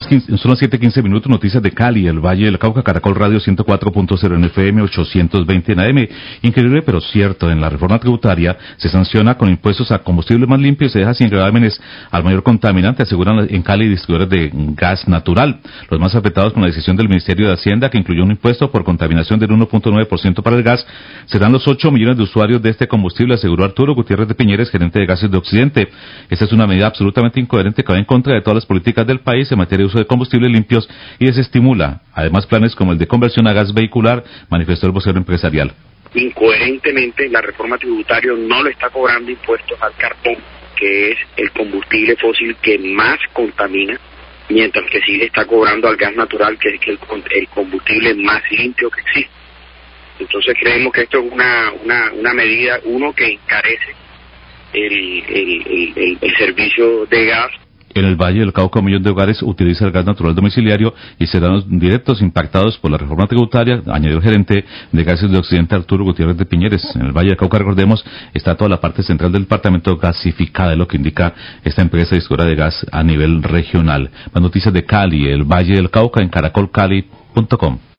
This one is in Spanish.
Son las 7:15 minutos, noticias de Cali, el Valle del Cauca, Caracol Radio 104.0 en FM, 820 en AM. Increíble pero cierto, en la reforma tributaria se sanciona con impuestos a combustible más limpio y se deja sin gravámenes al mayor contaminante, aseguran en Cali distribuidores de gas natural. Los más afectados con la decisión del Ministerio de Hacienda, que incluyó un impuesto por contaminación del 1.9% para el gas, serán los 8 millones de usuarios de este combustible, aseguró Arturo Gutiérrez de Piñeres, gerente de Gases de Occidente. Esta es una medida absolutamente incoherente que va en contra de todas las políticas del país en materia de uso de combustibles limpios y desestimula además planes como el de conversión a gas vehicular, manifestó el vocero empresarial. Incoherentemente, la reforma tributaria no le está cobrando impuestos al carbón, que es el combustible fósil que más contamina, mientras que sí le está cobrando al gas natural, que es el combustible más limpio que existe. Entonces creemos que esto es una medida, que encarece el servicio de gas. En el Valle del Cauca, 1 millón de hogares utiliza el gas natural domiciliario y serán los directos impactados por la reforma tributaria, añadió el gerente de Gases de Occidente, Arturo Gutiérrez de Piñeres. En el Valle del Cauca, recordemos, está toda la parte central del departamento gasificada, es lo que indica esta empresa distribuidora de gas a nivel regional. Más noticias de Cali, el Valle del Cauca, en caracolcali.com.